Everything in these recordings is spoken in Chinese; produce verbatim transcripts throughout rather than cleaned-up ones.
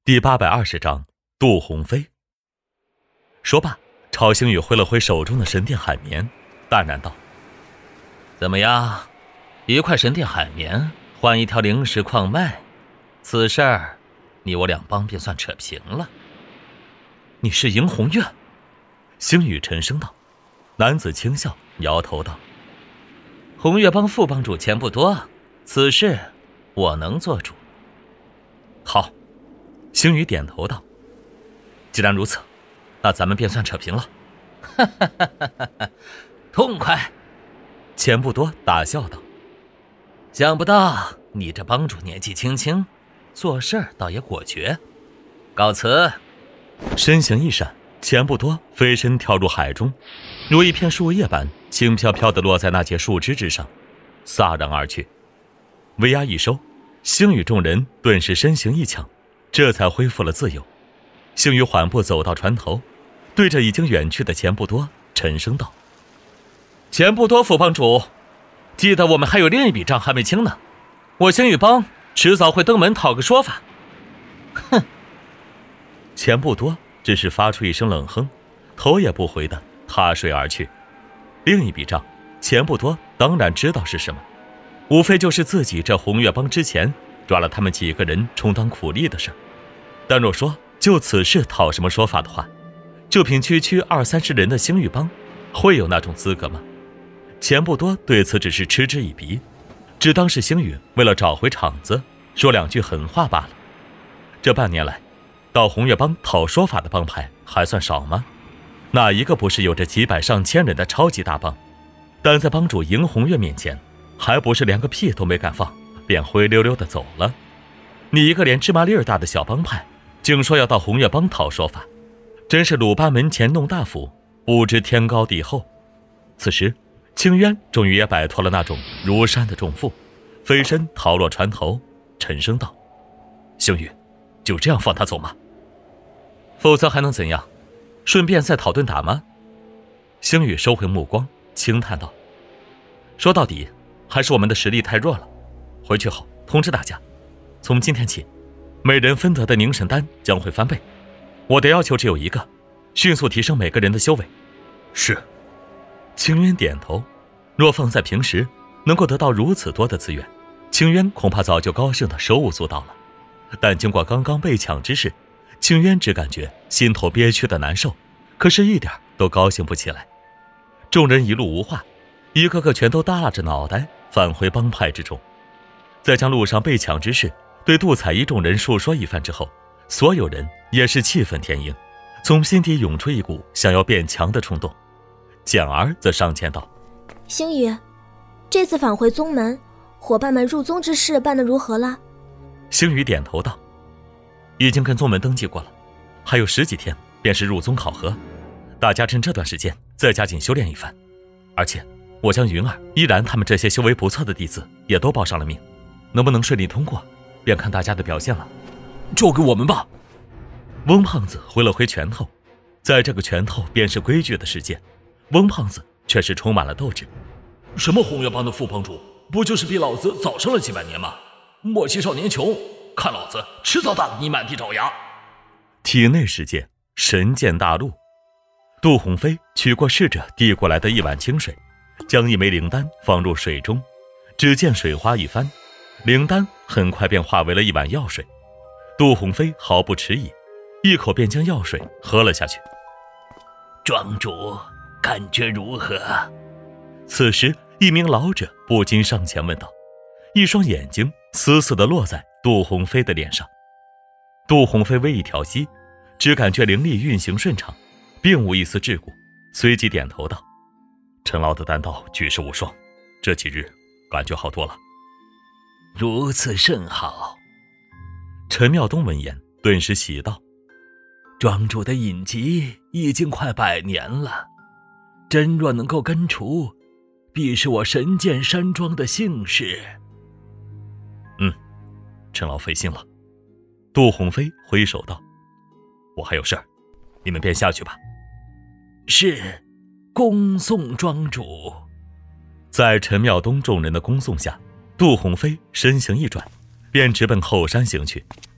第八百二十章杜鸿飞。说罢，朝星宇挥了挥手中的神殿海绵，淡然道：怎么样，一块神殿海绵换一条灵石矿脉，此事儿你我两帮便算扯平了。你是迎红月？星宇沉声道。男子轻笑，摇头道：红月帮副帮主钱不多，此事我能做主。好。星宇点头道：既然如此，那咱们便算扯平了。哈哈哈哈哈！痛快！钱不多大笑道：想不到你这帮主年纪轻轻，做事倒也果决。告辞。身形一闪，钱不多飞身跳入海中，如一片树叶般轻飘飘地落在那截树枝之上，飒然而去。威压一收，星宇众人顿时身形一抢，这才恢复了自由。星宇缓步走到船头，对着已经远去的钱不多沉声道：钱不多副帮主，记得我们还有另一笔账还没清呢，我星宇帮迟早会登门讨个说法。哼！钱不多只是发出一声冷哼，头也不回的踏水而去。另一笔账，钱不多当然知道是什么，无非就是自己这红月帮之前抓了他们几个人充当苦力的事。但若说就此事讨什么说法的话，就凭区区二三十人的星宇帮，会有那种资格吗？钱不多对此只是嗤之以鼻，只当是星宇为了找回场子，说两句狠话罢了。这半年来，到红月帮讨说法的帮派还算少吗？哪一个不是有着几百上千人的超级大帮？但在帮主迎红月面前，还不是连个屁都没敢放，便灰溜溜的走了。你一个连芝麻粒儿大的小帮派，竟说要到红月帮讨说法，真是鲁班门前弄大斧，不知天高地厚。此时清渊终于也摆脱了那种如山的重负，飞身逃落船头，沉声道：星宇，就这样放他走吗？否则还能怎样？顺便再讨顿打吗？星宇收回目光，轻叹道：说到底还是我们的实力太弱了，回去后通知大家，从今天起每人分得的凝神丹将会翻倍，我的要求只有一个，迅速提升每个人的修为。是。清渊点头，若放在平时，能够得到如此多的资源，清渊恐怕早就高兴的手舞足蹈了。但经过刚刚被抢之事，清渊只感觉心头憋屈的难受，可是一点都高兴不起来。众人一路无话，一个个全都耷拉着脑袋返回帮派之中。在将路上被抢之事对杜彩衣众人述说一番之后，所有人也是气愤填膺，从心底涌出一股想要变强的冲动。简儿则上前道： 星宇，这次返回宗门，伙伴们入宗之事办得如何了？ 星宇点头道：已经跟宗门登记过了，还有十几天便是入宗考核，大家趁这段时间再加紧修炼一番。而且我将云儿、依然他们这些修为不错的弟子也都报上了名，能不能顺利通过，便看大家的表现了。 交给我们吧。 翁胖子挥了挥拳头，在这个拳头便是规矩的世界，翁胖子却是充满了斗志。 什么红月帮的副帮主，不就是比老子早生了几百年吗？莫欺少年穷，看老子迟早打得你满地找牙。 体内世界神剑大陆，杜鸿飞取过侍者递过来的一碗清水，将一枚灵丹放入水中，只见水花一翻，灵丹很快便化为了一碗药水。杜鸿飞毫不迟疑，一口便将药水喝了下去。 庄主感觉如何？ 此时一名老者不禁上前问道，一双眼睛死死地落在杜鸿飞的脸上。杜鸿飞微一调息，只感觉灵力运行顺畅，并无一丝桎梏，随即点头道：陈老的丹道举世无双，这几日感觉好多了。 如此甚好。 陈妙东闻言顿时喜道： 庄主的隐疾已经快百年了，真若能够根除，必是我神剑山庄的幸事。 嗯，陈老费心了。杜鸿飞挥手道：我还有事儿，你们便下去吧。 是，恭送庄主。 在陈妙东众人的恭送下，杜鸿飞身形一转，便直奔后山行去。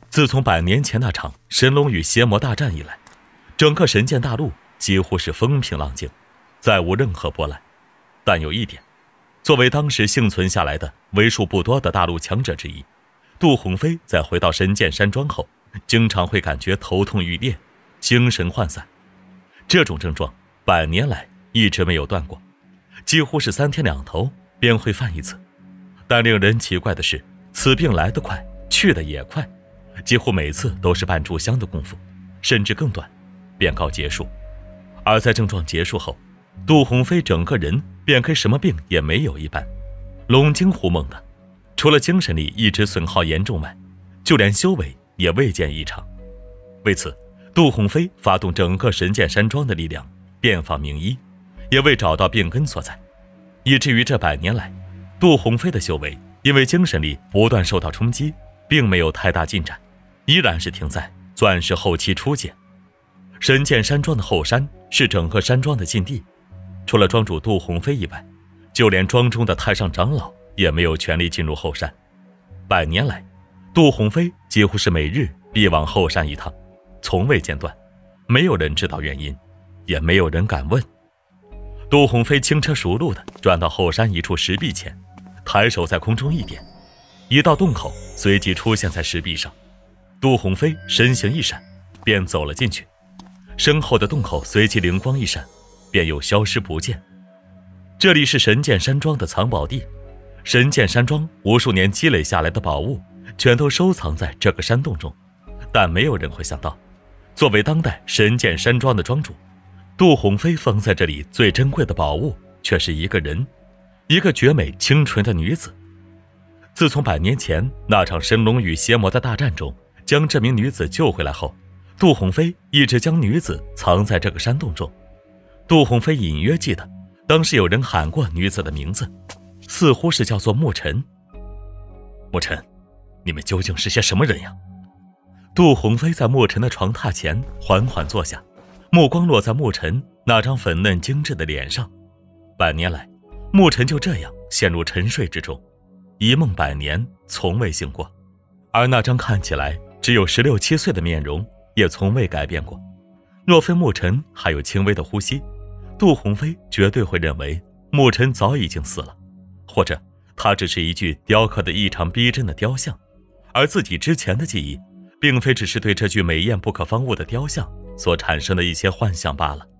自从百年前那场神龙与邪魔大战以来，整个神剑大陆几乎是风平浪静，再无任何波澜。但有一点，作为当时幸存下来的为数不多的大陆强者之一，杜鸿飞在回到神剑山庄后，经常会感觉头痛欲裂，精神涣散。这种症状百年来一直没有断过，几乎是三天两头便会犯一次。但令人奇怪的是，此病来得快，去得也快，几乎每次都是半炷香的功夫，甚至更短，便告结束。而在症状结束后，杜鸿飞整个人便跟什么病也没有一般，龙精虎猛的，除了精神力一直损耗严重外，就连修为也未见异常。为此，杜鸿飞发动整个神剑山庄的力量，遍访名医，也未找到病根所在，以至于这百年来，杜鸿飞的修为因为精神力不断受到冲击，并没有太大进展，依然是停在钻石后期初阶。神剑山庄的后山是整个山庄的禁地，除了庄主杜鸿飞以外，就连庄中的太上长老也没有权利进入后山。百年来，杜鸿飞几乎是每日必往后山一趟，从未间断，没有人知道原因，也没有人敢问。杜鸿飞轻车熟路地转到后山一处石壁前，抬手在空中一点，一道洞口随即出现在石壁上。杜鸿飞身形一闪，便走了进去，身后的洞口随即灵光一闪，便又消失不见。这里是神剑山庄的藏宝地，神剑山庄无数年积累下来的宝物全都收藏在这个山洞中，但没有人会想到，作为当代神剑山庄的庄主，杜鸿飞封在这里最珍贵的宝物却是一个人，一个绝美清纯的女子。自从百年前那场神龙与邪魔的大战中将这名女子救回来后，杜鸿飞一直将女子藏在这个山洞中。杜鸿飞隐约记得当时有人喊过女子的名字，似乎是叫做沐尘。沐尘，你们究竟是些什么人呀？杜鸿飞在沐尘的床榻前缓缓坐下，目光落在沐尘那张粉嫩精致的脸上。百年来，沐尘就这样陷入沉睡之中，一梦百年，从未醒过。而那张看起来只有十六七岁的面容也从未改变过。若非沐尘还有轻微的呼吸，杜鸿飞绝对会认为沐尘早已经死了，或者他只是一具雕刻的异常逼真的雕像，而自己之前的记忆并非只是对这具美艳不可方物的雕像所产生的一些幻想罢了。